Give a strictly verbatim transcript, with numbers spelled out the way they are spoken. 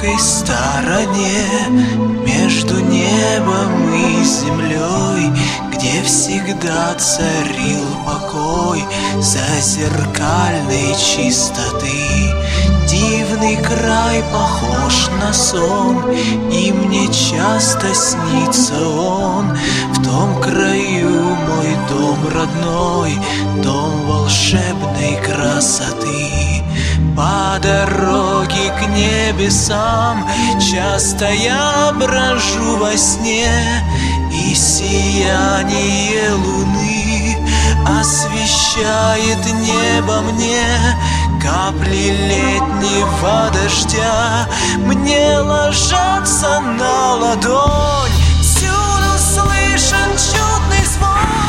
далекой стороне, между небом и землей, где всегда царил покой зазеркальной чистоты. Дивный край похож на сон, и мне часто снится он. В том краю мой дом родной, дом волшебной красоты. По дороге к небесам часто я брожу во сне, и сияние луны освещает небо мне. Капли летнего дождя мне ложатся на ладонь. Всюду слышен чудный звон.